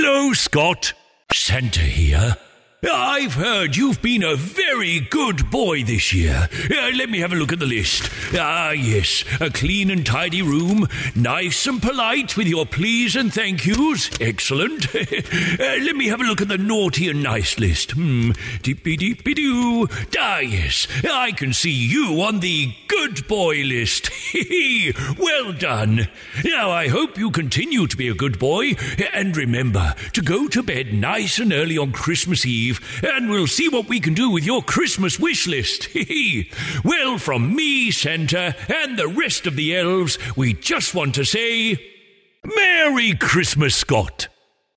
Hello, Scott. Santa here. I've heard you've been a very good boy this year. Let me have a look at the list. Yes, a clean and tidy room, nice and polite with your please and thank yous. Excellent. Let me have a look at the naughty and nice list. Deepy-deepy-doo. Yes, I can see you on the good boy list. Well done. Now, I hope you continue to be a good boy, and remember to go to bed nice and early on Christmas Eve, and we'll see what we can do with your Christmas wish list. Well, from me, Santa, and the rest of the elves, we just want to say, Merry Christmas, Scott.